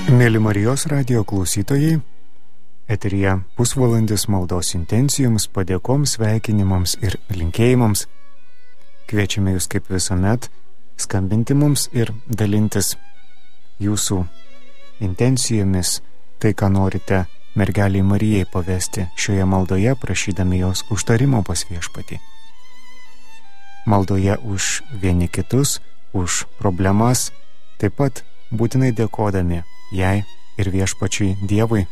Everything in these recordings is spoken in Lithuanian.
Mėly Marijos radijo klausytojai, eteryje pusvalandis maldos intencijoms, padėkoms, sveikinimams ir linkėjimams. Kviečiame jūs kaip visuomet skambinti mums ir dalintis jūsų intencijomis, tai ką norite mergeliai Marijai pavesti šioje maldoje, prašydami jos užtarimo pas Viešpatį. Maldoje už vieni kitus, už problemas, taip pat būtinai dėkodami jai ir Viešpačiui Dievui.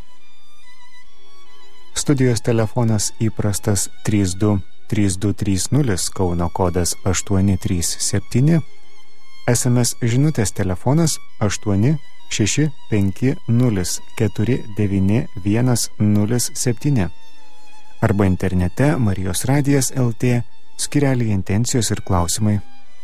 Studijos telefonas įprastas 323230, Kauno kodas 837, SMS žinutės telefonas 865049107 arba internete Marijos radijas LT skyrelyje intencijos ir klausimai.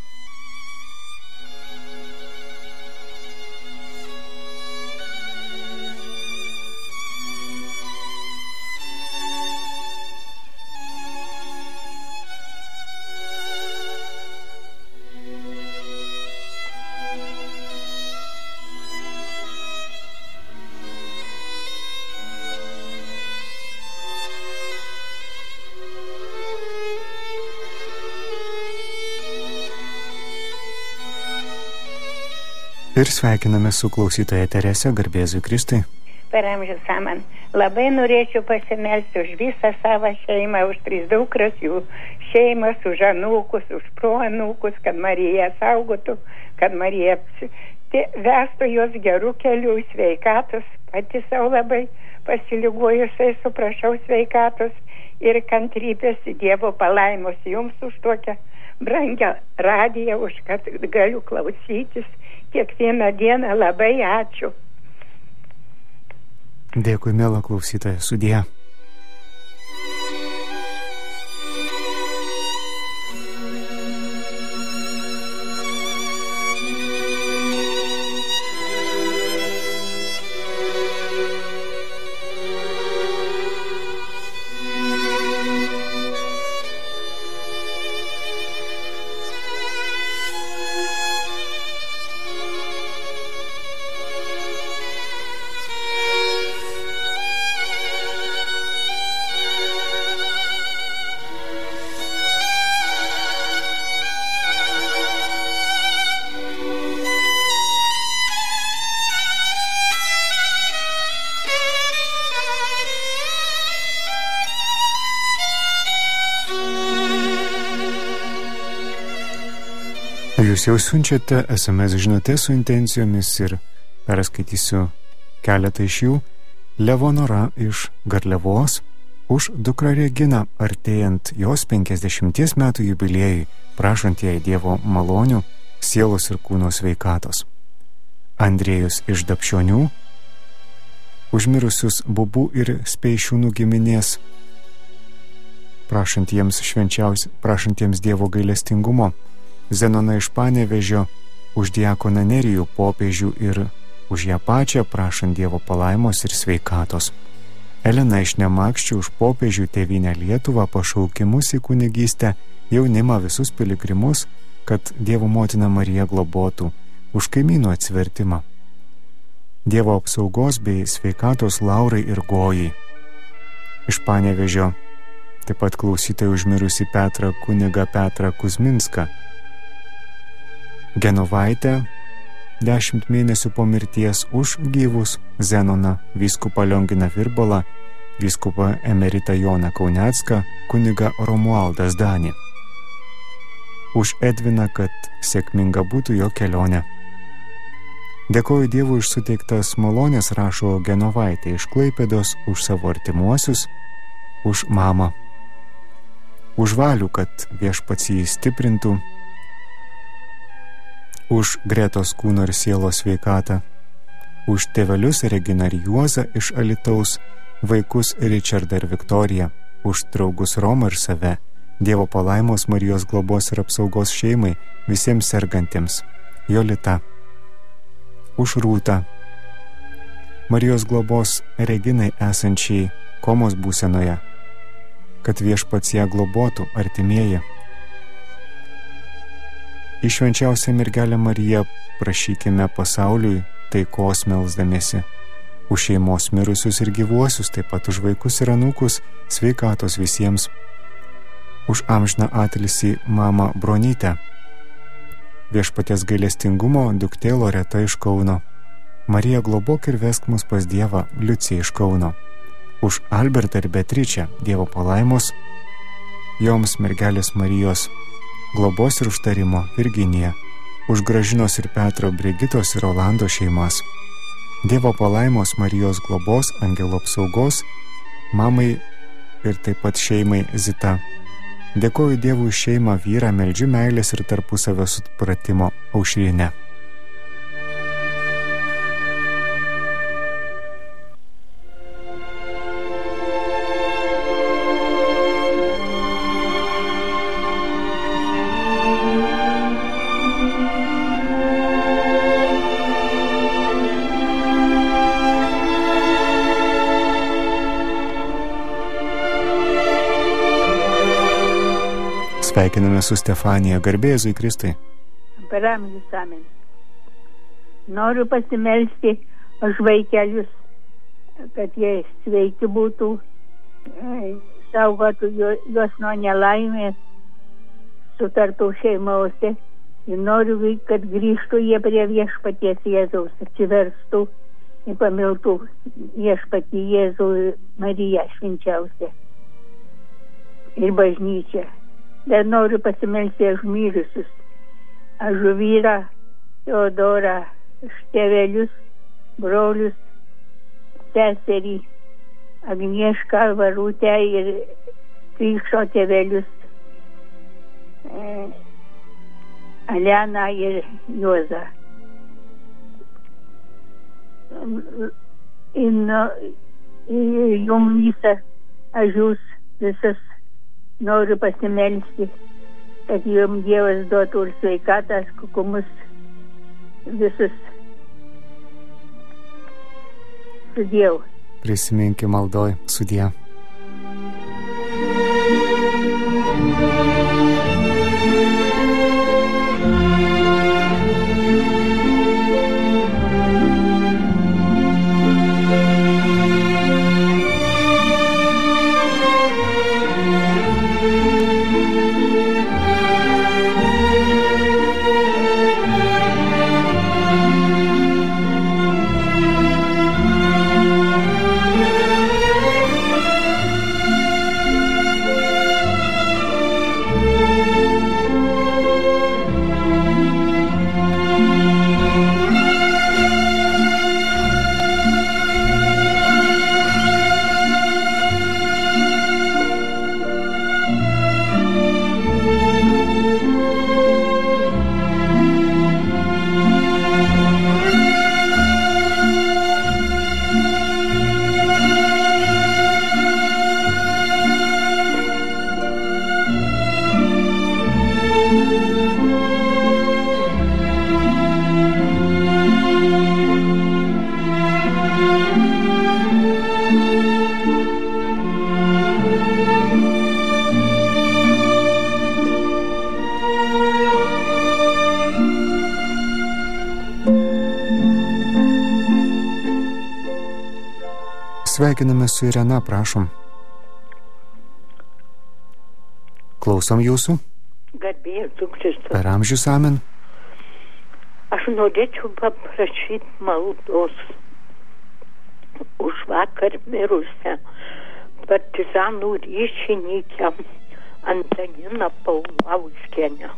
Ir sveikiname su klausytoja Terese, garbėzui Kristui. Per amžius amen. Labai norėčiau pasimelsti už visą savo šeimą, už 3 dukras, jų šeimas, už anūkus, už proanūkus, kad Marija saugotų, kad Marija vestų jos gerų kelių sveikatos, pati savo labai pasiligojusiai, suprašau sveikatos ir kantrybės, Dievo palaimos jums už tokią brangią radiją, už kad galiu klausytis kiekvieną dieną. Labai ačiū. Dėkui, mėla klausytoja, sudie. Jūs jau siunčiate SMS žinutės su intencijomis ir perskaitysiu keletą iš jų. Levonora iš Garliavos už dukrą Reginą artėjant jos 50 metų jubiliejui, prašant jai Dievo malonių, sielos ir kūno sveikatos. Andriejus iš Dapšionių už mirusius Bubų ir Speišiūnų giminės, prašant jiems Dievo gailestingumo. Zenona iš Panevėžio už diakoną Nerijų popiežių ir už ją pačią, prašant Dievo palaimos ir sveikatos. Elena iš Nemakščių už popiežių, tėvynę Lietuvą, pašaukimus į kunigystę, jaunimą, visus piligrimus, kad Dievo motina Marija globotų, už kaimynų atsivertimą. Dievo apsaugos bei sveikatos Laurai ir Gojai. Iš Panevėžio taip pat klausytojai užmirusi Petrą, kunigą Petrą Kuzminską. Genovaitę 10 mėnesių po mirties už gyvus Zenoną, vyskupą Lionginą Virbalą, vyskupą emeritą Joną Kaunecką, kunigą Romualdą Zdanį. Už Edviną, kad sėkminga būtų jo kelionė. Dėkoju Dievui už suteiktas malonės, rašo Genovaitė iš Klaipėdos, už savo artimuosius, už mamą. Už Valių, kad Viešpats jį stiprintų, už Gretos kūno ir sielos sveikatą, už tėvelius Reginą ir Juozą iš Alytaus, vaikus Richardą ir Viktoriją, už draugus Romą ir save, Dievo palaimos, Marijos globos ir apsaugos šeimai, visiems sergantiems, Jolita. Už Rūtą, Marijos globos Reginai esančiai komos būsenoje, kad Viešpats ją globotų, artimieji. Į švenčiausią mergelę Mariją prašykime pasauliui taikos melsdamiesi, už šeimos mirusius ir gyvuosius, taip pat už vaikus ir anūkus, sveikatos visiems, už amžiną atilsį mamą Bronytę, Viešpaties gailestingumo duktė Loreta iš Kauno, Marija globok ir vesk mus pas Dievą Liucija iš Kauno, už Albertą ir Beatričę Dievo palaimos, joms mergelės Marijos globos ir užtarimo Virginija, už Gražinos ir Petro, Brigitos ir Rolando šeimas, Dievo palaimos Marijos globos, angelo apsaugos, mamai ir taip pat šeimai Zita. Dėkoju Dievui už šeimą, vyrą, meldžiu meilės ir tarpusavio supratimo Aušrinę. Sveikiname su Stefanija, garbė Jėzui Kristui. Per amžius amen. Noriu pasimelsti už vaikelius, kad jie sveiki būtų, saugotų juos nuo nelaimės, sutartų šeimose. Ir noriu, kad grįžtų jie prie Viešpaties Jėzaus, atsiverstų ir pamiltų Viešpatį Jėzų Mariją švenčiausią ir bažnyčią. Dar noriu pasimelsti už mirusius, už vyrą Teodorą, už tėvelius, brolius, seserį Agniešką, Varutę ir Krikšto tėvelius Aleną ir Juozą. Ir jum visą, aš jūs visas noriu pasimelsti, kad jums Dievas duotų ir sveikatas, kukumus visus su Dievu. Prisiminkim maldoj su Dievu. Sveikiname su Irena, prašom. Klausom jūsų. Garbė Jėzui Kristui. Per amžius amen. Aš norėčiau paprašyti maldos už vakar mirusią partizanų ryšininkę Antaniną Paulauskienę.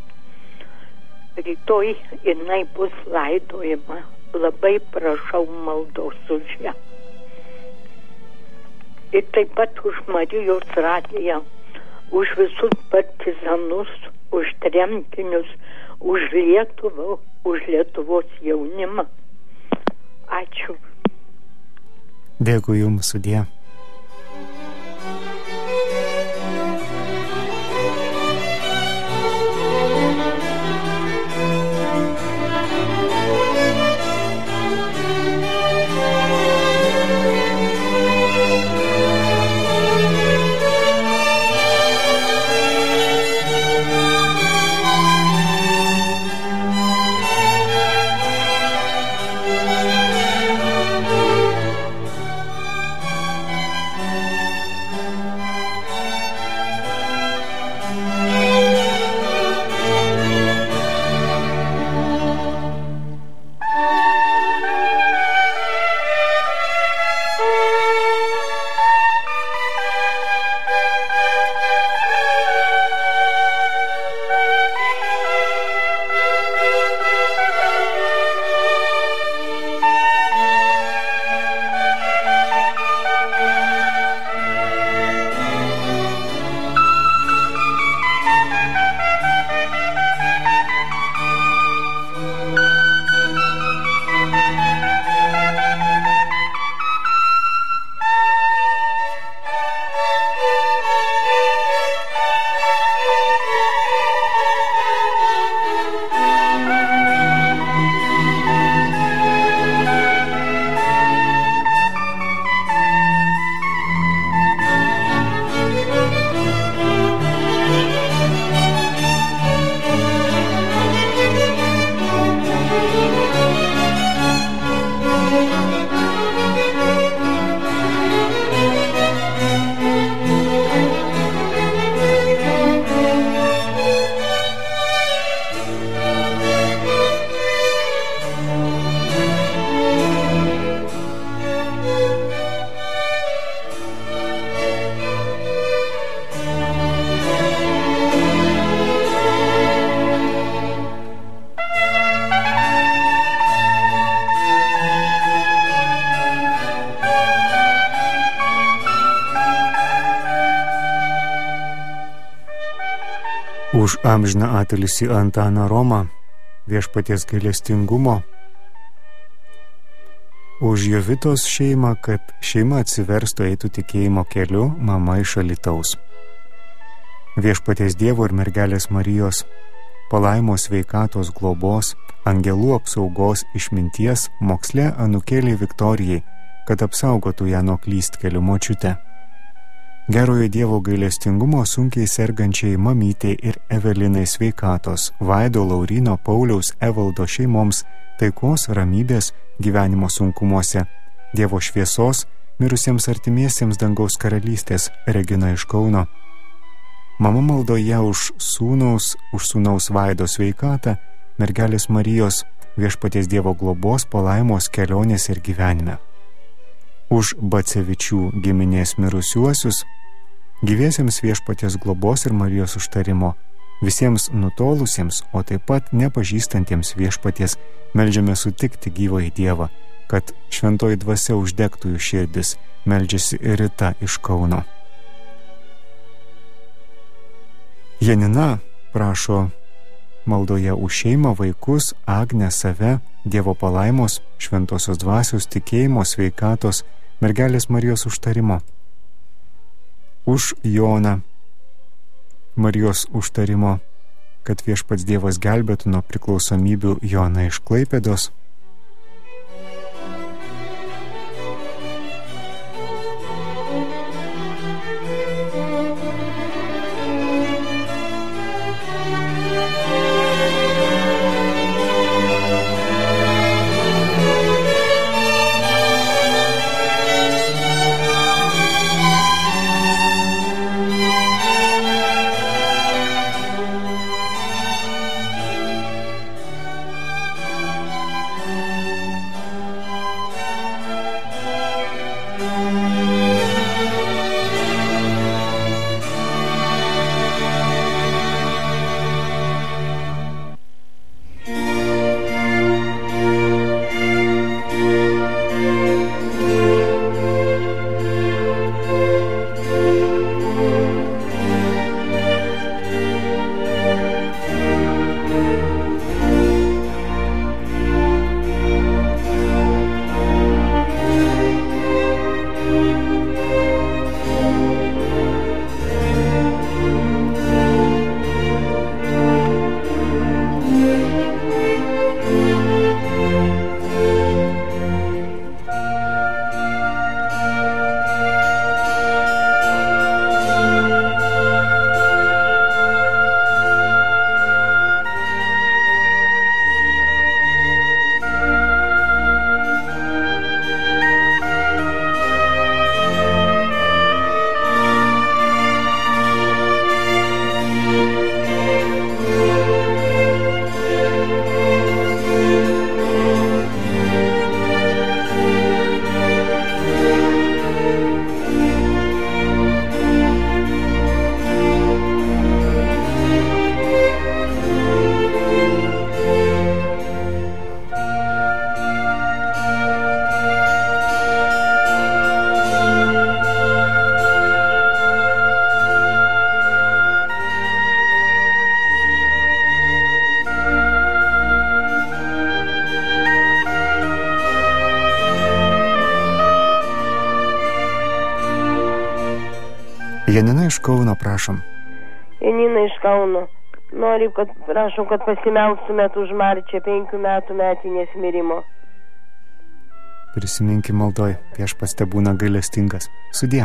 Rytoj jinai bus laidojama. Labai prašau maldos už ją. Ir taip pat už Marijos radiją, už visus partizanus, už tremtinius, už Lietuvą, už Lietuvos jaunimą. Ačiū. Dėkui jums, sudie. už amžiną atilsį Antaną Romą, viešpaties gailestingumo, už Jovitos šeimą, kad šeima atsiverstų eitų tikėjimo keliu, mama iš Alytaus. Viešpaties Dievo ir mergelės Marijos palaimos, sveikatos, globos, angelų apsaugos, išminties, moksle anūkėliai Viktorijai, kad apsaugotų ją nuo klystkelių močiute. Gerojo Dievo gailestingumo sunkiai sergančiai mamytei ir Evelinai sveikatos, Vaido, Laurino, Pauliaus, Evaldo šeimoms, taikos, ramybės gyvenimo sunkumuose, Dievo šviesos, mirusiems artimiesiems dangaus karalystės, Regina iš Kauno. Mama maldoje už sūnaus Vaido sveikatą, mergelės Marijos, viešpaties Dievo globos, palaimos kelionės ir gyvenime. Už Bacevičių giminės mirusiuosius, gyviesiems viešpaties globos ir Marijos užtarimo, visiems nutolusiems, o taip pat nepažįstantiems viešpaties, meldžiame sutikti gyvąjį Dievą, kad šventoji dvasia uždegtų jų širdis, meldžiasi Rita iš Kauno. Janina prašo maldoje už šeimą, vaikus, Agnę, save, Dievo palaimos, šventosios dvasios, tikėjimo, sveikatos, mergelės Marijos užtarimo. Už Joną, Marijos užtarimo, kad viešpats Dievas gelbėtų nuo priklausomybių, Joną iš Klaipėdos. Janina iš Kauno, prašom. Janina iš Kauno. Noriu, prašom, kad pasimelstumėt už Marčią 5 metų metinės mirimo. Prisiminkim maldoj, viešpats tebūna gailestingas. Sudie.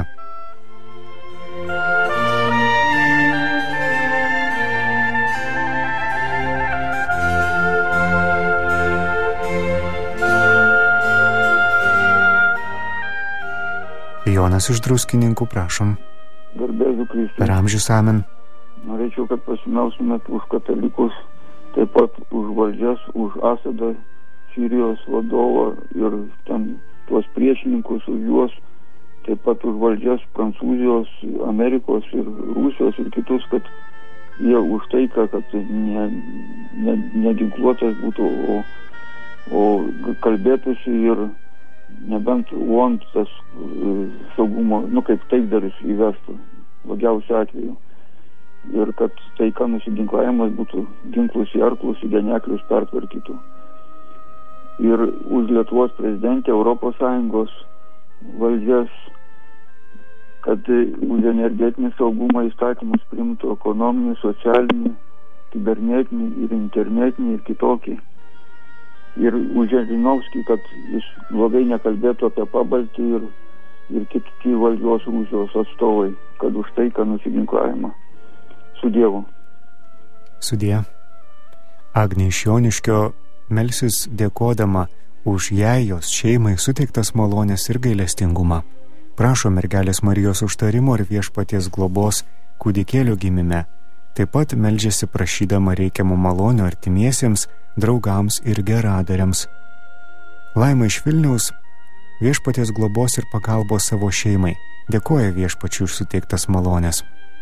Jonas iš Druskininkų, prašom. Garbėzu Kristui. Per amžius amen. Norėčiau, kad pasimelstumėt už katalikus, taip pat už valdžias, už Asadą, Sirijos vadovą ir ten tuos priešininkus, už juos, taip pat už valdžias Prancūzijos, Amerikos ir Rusijos ir kitus, kad jie už taiką, kad neginkluotas būtų, o kalbėtųsi ir nebent UON tas saugumo, kaip taikdaris įvestų, blogiausiu atveju. ir kad taika nusiginklavimas būtų ginklus į arklus, į geneklius pertvarkytų. Ir už Lietuvos prezidentę, Europos Sąjungos valdžias, kad už energetinį saugumą įstatymus priimtų ekonominį, socialinį, kibernetinį ir internetinį ir kitokį. Ir už Žirinovskį, kad jis blogai nekalbėtų apie Pabaltį ir kiti valdžios Rusijos atstovai, kad už taiką nusiginklavimą. Su Dievu. Sudie. Agnė iš Joniškio melsis dėkodama už jai, jos šeimai suteiktas malonės ir gailestingumą. Prašo mergelės Marijos užtarimo ir viešpaties globos kūdikėlio gimime. Taip pat meldžiasi prašydama reikiamų malonių artimiesiems, draugams ir geradariams. Laima iš Vilniaus viešpaties globos ir pagalbos savo šeimai. Dėkoja viešpačiui už suteiktas malonės.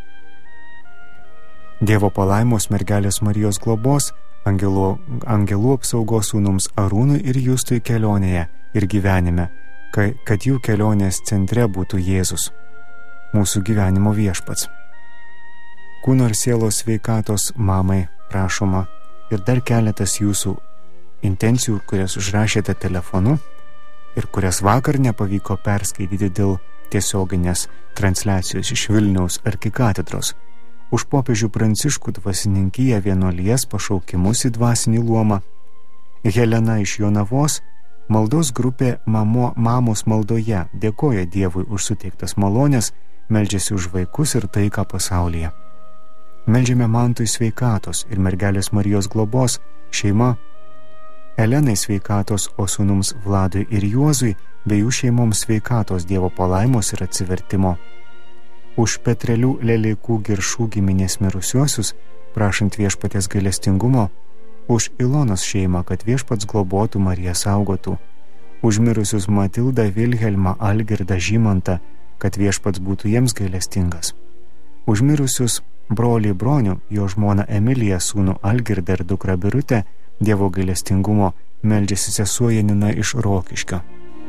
Dievo palaimos mergelės Marijos globos, angelų apsaugos sūnums Arūnui ir Justui kelionėje ir gyvenime, kad jų kelionės centre būtų Jėzus, mūsų gyvenimo viešpats. Kūno ir sielos sveikatos mamai prašoma ir dar keletas jūsų intencijų, kurias užrašėte telefonu ir kurias vakar nepavyko perskaityti dėl tiesioginės transliacijos iš Vilniaus arkikatedros. Už popiežių Pranciškų dvasininkiją vienuolijas pašaukimus į dvasinį luomą. Helena iš Jonavos, maldos grupė Mamos maldoje, dėkoja Dievui už suteiktas malonės, meldžiasi už vaikus ir taiką pasaulyje. Meldžiame Mantui sveikatos ir mergelės Marijos globos, šeima Elenai sveikatos, o sūnums Vladui ir Juozui bei jų šeimoms sveikatos, Dievo palaimos ir atsivertimo. Už Petrelių Leleikų Giršų giminės mirusiuosius, prašant viešpaties gailestingumo, už Ilonos šeimą, kad viešpats globotų, Marija saugotų, už mirusius Matildą, Vilhelmą, Algirdą, Žymantą, kad viešpats būtų jiems gailestingas, už mirusius brolį Bronių, jo žmoną Emiliją, sūnų Algirdą ir dukrą Birutę, Dievo gailestingumo meldžiasi sesuo Janina iš Rokiškio.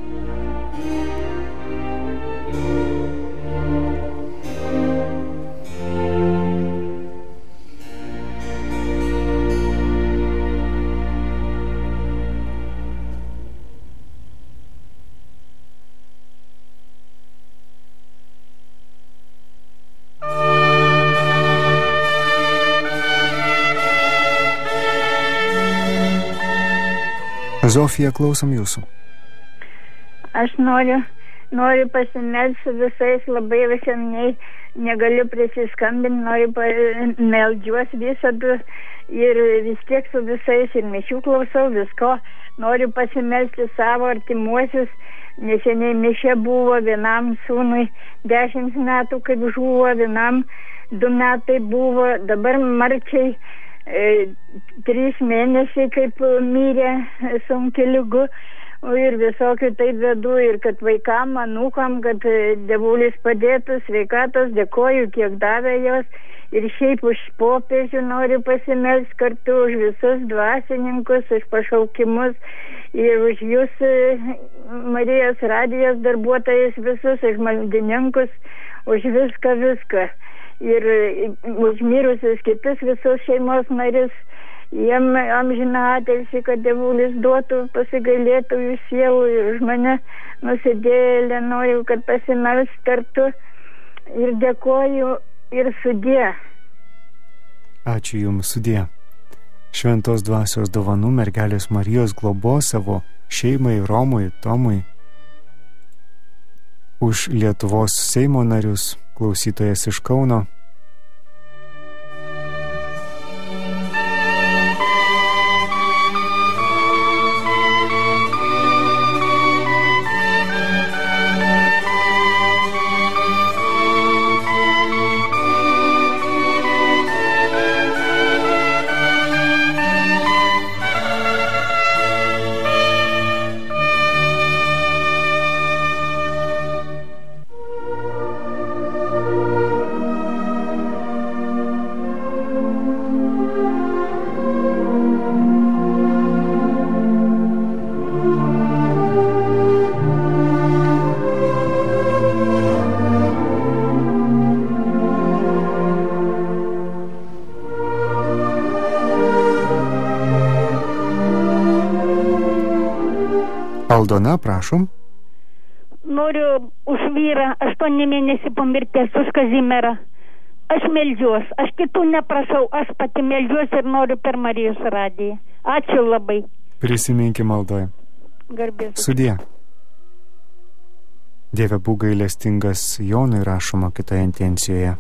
Zofija, klausom jūsų. Aš noriu pasimelsti visais, labai visiems negaliu prisiskambinti, noriu meldžiuos visada ir vis tiek su visais ir mišių klausau visko, noriu pasimelsti savo artimuosius, neseniai mišė buvo vienam sūnui 10 metų, kaip žuvo, vienam 2 metai buvo, dabar marčiai 3 mėnesiai kaip mirė sunkiai ligu ir visokių taip vedu ir kad vaikam, anūkam, kad Dievulis padėtų sveikatos, dėkoju, kiek davė jos ir šiaip už popiežių noriu pasimelsti kartu, už visus dvasininkus, už pašaukimus ir už jūs Marijos radijos darbuotojus visus, už maldininkus, už viską. Ir užmirusius kitus visus šeimos narius, jiem amžiną atilsį, kad Dievulis duotų, pasigailėtų jų sielų ir už mane nusidėlę, noriu, kad pasimelst kartu ir dėkoju ir sudie. Ačiū Jums, sudie. Šventos dvasios dovanų mergelės Marijos globos savo šeimai, Romui, Tomui, už Lietuvos Seimo narius, klausytojas iš Kauno. Aldona, prašom. Noriu už vyrą 8 mėnesių po mirties, už Kazimierą. Aš meldžiuos, aš kitų neprašau, aš pati meldžiuos ir noriu per Marijos radiją. Ačiū labai. Prisiminkim maldoje. Garbės. Sudie. Dieve būk gailestingas, Jonui rašoma kitoje intencijoje.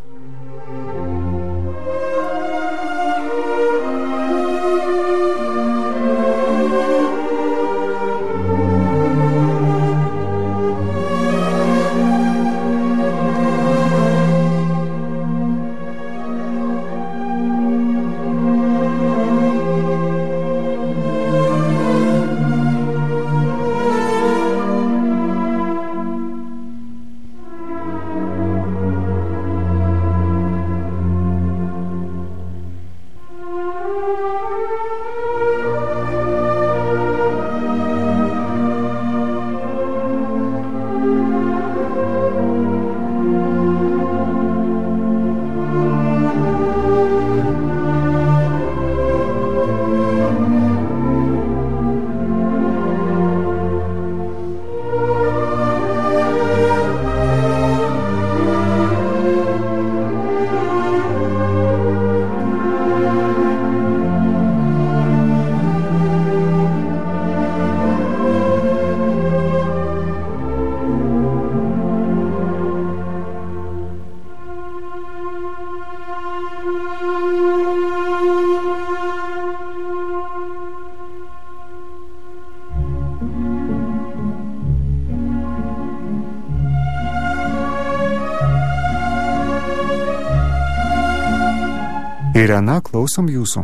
Irena, klausom jūsų.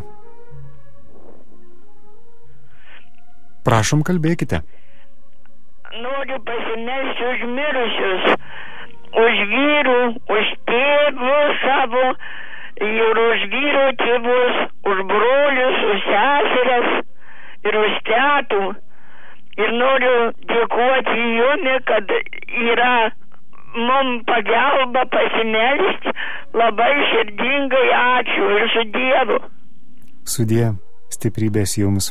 Prašom, kalbėkite. Noriu pasimelsti už mirusius, už vyrų, už tėvų savo ir už vyrų tėvus, už brolius, už seseres ir už tetų. Ir noriu dėkoti jumi, kad yra mums pagalba pasimelsti. Labai širdingai ačiū ir su Dievu. Sudie, stiprybės jums.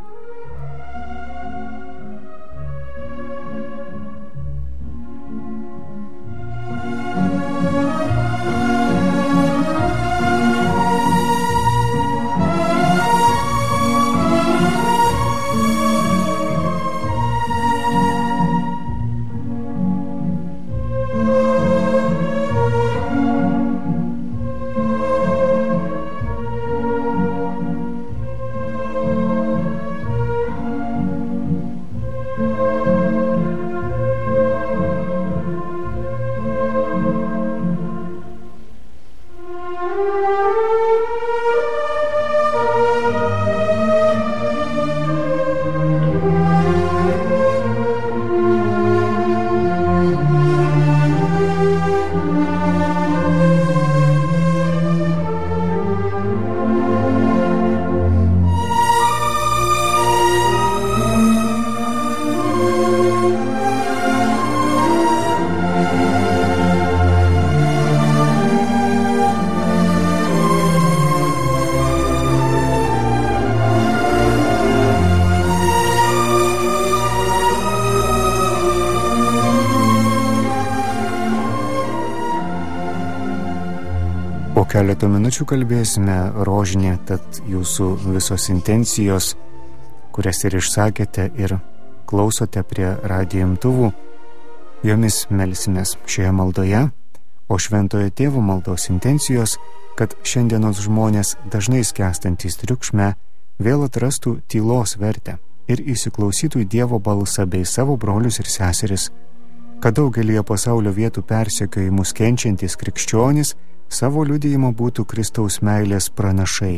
Po keletą minučių kalbėsime rožinė, tad jūsų visos intencijos, kurias ir išsakėte ir klausote prie radijo imtuvų, jomis melsimės šioje maldoje, o šventojo tėvo maldos intencijos, kad šiandienos žmonės dažnai skęstantys triukšme vėl atrastų tylos vertę ir įsiklausytų į Dievo balsą bei savo brolius ir seseris, kad daugelį pasaulio vietų persekiojimus kenčiantys krikščionys savo liudijimo būtų Kristaus meilės pranašai.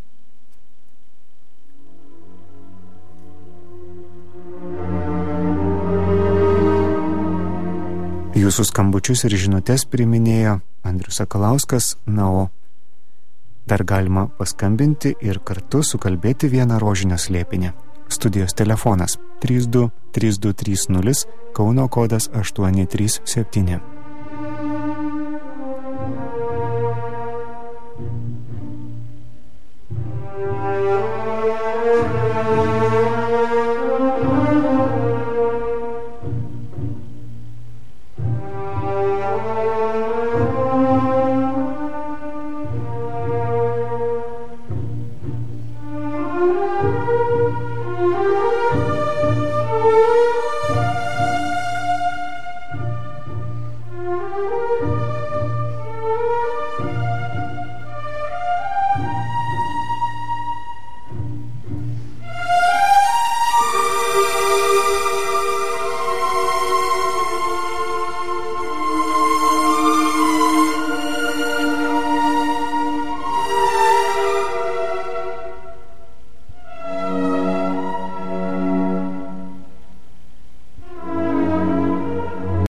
Jūsų skambučius ir žinutes priminėjo Andrius Sakalauskas, na o dar galima paskambinti ir kartu sukalbėti vieną rožinio slėpinį. Studijos telefonas 32 3230, Kauno kodas 837.